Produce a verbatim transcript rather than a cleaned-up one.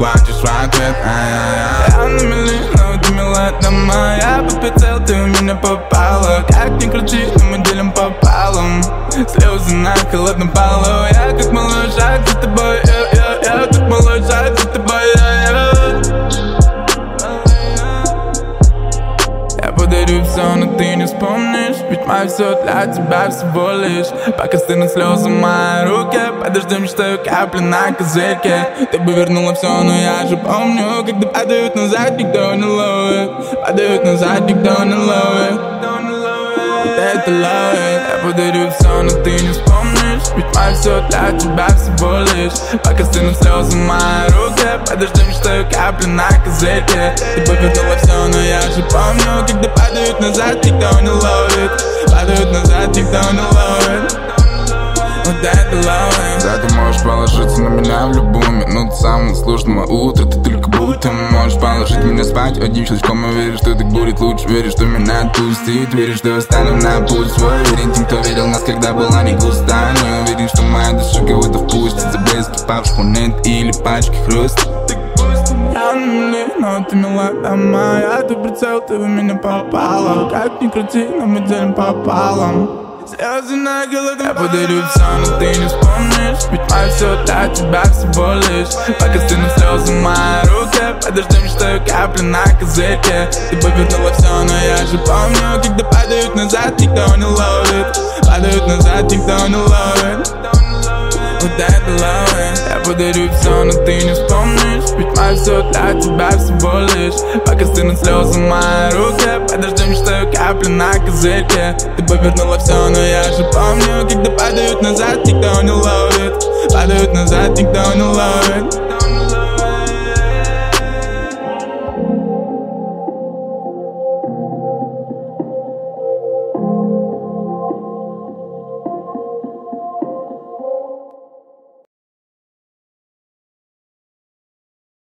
плачешь в ответ. Я на мели, но ты мила дома. Я попятел, ты в меня попала. Как ни крути, но мы делим пополам. Слезы на холодном полу. Я как малыш, а за тобой, я, я, я как малыш, а за тобой, я, я. Я подарю все, но ты не вспомнишь. Ведь мое все для тебя всего лишь. Пока стынут слезы в моей руке, подождем, что капли на козырьке. Ты бы вернула все, но я же помню. Когда падают назад, никто не ловит. Падают назад, никто не ловит. Вот это ловит. Я подарю все, но ты не вспомнишь. Ведь мое все для тебя всего лишь. Пока стынут слезы в моей руке, подождем, что капли на козырьке. Ты бы вернула все, но я же помню. Когда падают назад, никто не ловит. Падают назад, никто не ловит. Вот это ловит. Да, ты можешь положиться на меня в любую минуту самого сложного утра. Ты только будто можешь положить меня спать одним щелчком. И веришь, что так будет лучше. Веришь, что меня отпустит. Веришь, что я стану на путь свой. Верен тем, кто верил нас, когда была не густа. Не уверен, что моя душа кого-то впустит. За блески павших монет или пачки хруста. Я на мели, но ты мила дома. Я твой прицел, ты в меня попала. Как ни крути, но мы делим пополам. Слезы на голодном. Я подарю все, но ты не вспомнишь. Ведь мое все для тебя всего лишь. Пока стынут слезы в моей руке, подождем, что капли на козырьке. Ты бы вернула все, но я же помню. Когда падают назад, никто не ловит. Падают назад, никто не ловит. Вот это ловит. Я подарю все, но ты не вспомнишь. Ведь мое все для тебя всего лишь. Пока стынут слезы в моей руке, подождем, что капли на козырьке. Ты бы вернула все, но я же помню. Когда падают назад, никто не ловит. Падают назад, никто не ловит.